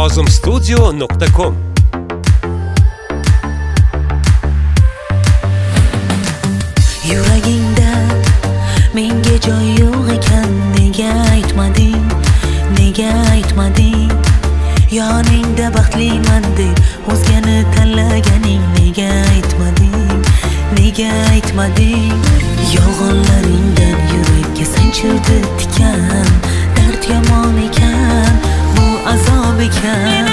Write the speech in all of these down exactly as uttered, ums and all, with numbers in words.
nozim studio nuqta com. Yuragingda menga joy yo'q ekan, nega aytmading, nega aytmading? Yoningda baxtliman deb o'zgani tanlaganing, nega aytmading, nega aytmading? Yolg'onlaringdan yurakka sanchildi tikan, dard yomon ekan, bu azob ekan.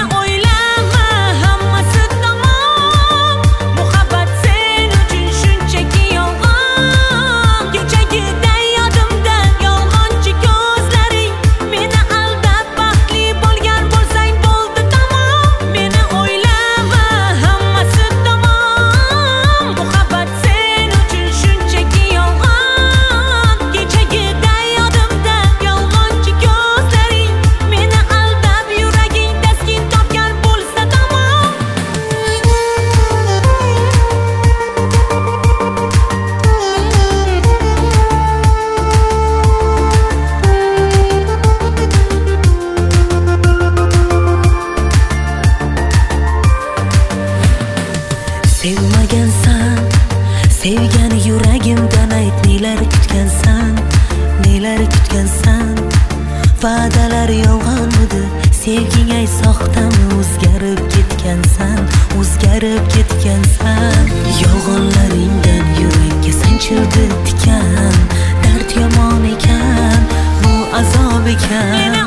Sevmagansan, sevgani yuragimdan ayt, nelar kutgansan, nelar kutgansan? Va'dalar yolg'onmidi, sevging ay soxtami? O'zgarib ketgansan, o'zgarib ketgansan. Yolg'onlaringdan yurakka sanchildi tikan, dard yomon ekan, bu azob ekan.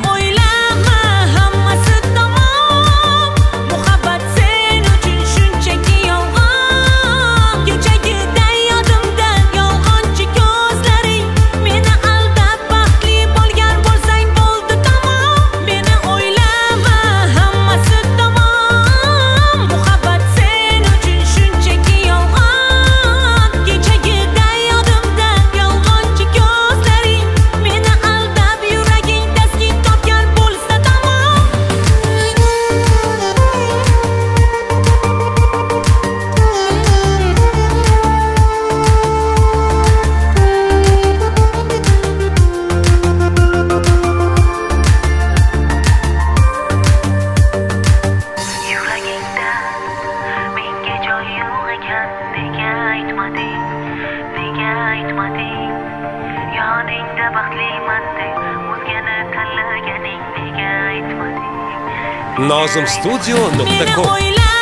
Yoningda baxtliman deb o'zgani tanlaganing, nega aytmading? nozim studio nuqta com.